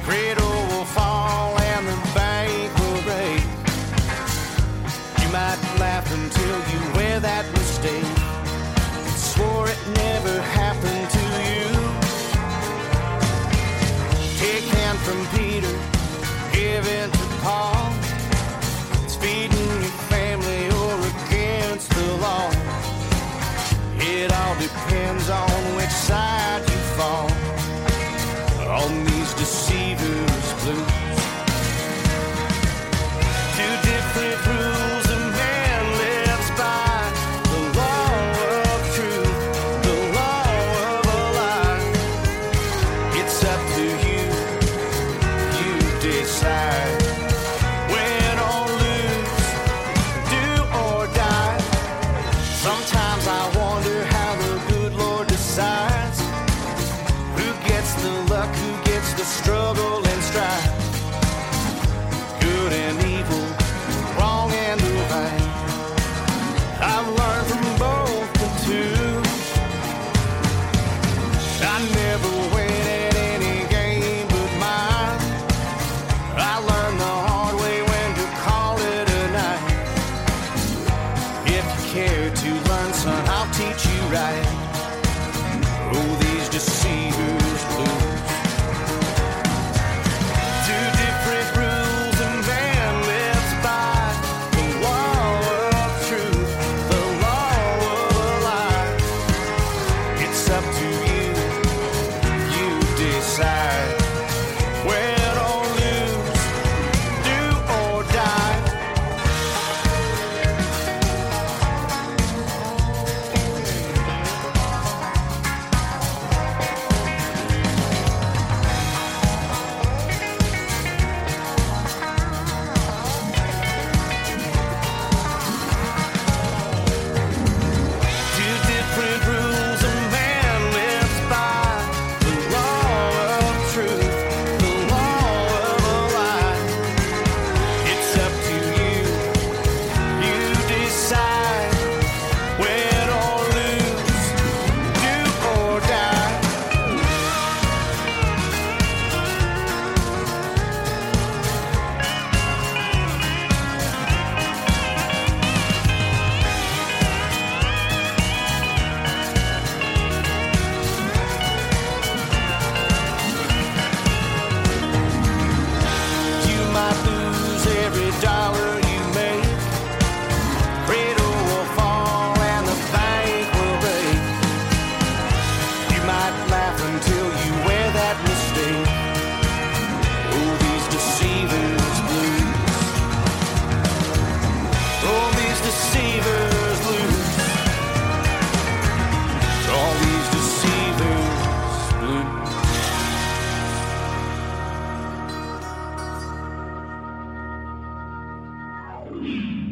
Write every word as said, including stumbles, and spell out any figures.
Cradle will fall and the bank will break. You might laugh until you wear that mistake. Swore it never happened to you. Take hand from Peter, give in to Paul. It's feeding your family or against the law. It all depends on which side you fall on these deceivers' blues. Two different rules a man lives by: the law of truth, the law of a lie. It's up to you, you decide. Win or lose, do or die. Sometimes I wonder how the good Lord decides who gets the luck, who gets the struggle and strife. Good and evil, wrong and the right. I've learned from both the two. I never win at any game but mine. I learned the hard way when to call it a night. If you care to learn, son, I'll teach you right. Oh, these deceivers' blues. Two different rules a man lives by: the law of truth, the law of a lie. It's up to you, you decide. Win or lose, do or die. Two different rules a man lives by: the law of truth, the law of a lie. It's up to you, you decide. Win or lose, do or die. You might lose every dollar you make. Cradle will fall and the bank will break. You might laugh until you wear that mistake. Oh, these deceivers' blues. Oh, these deceivers' blues. All these deceivers' blues.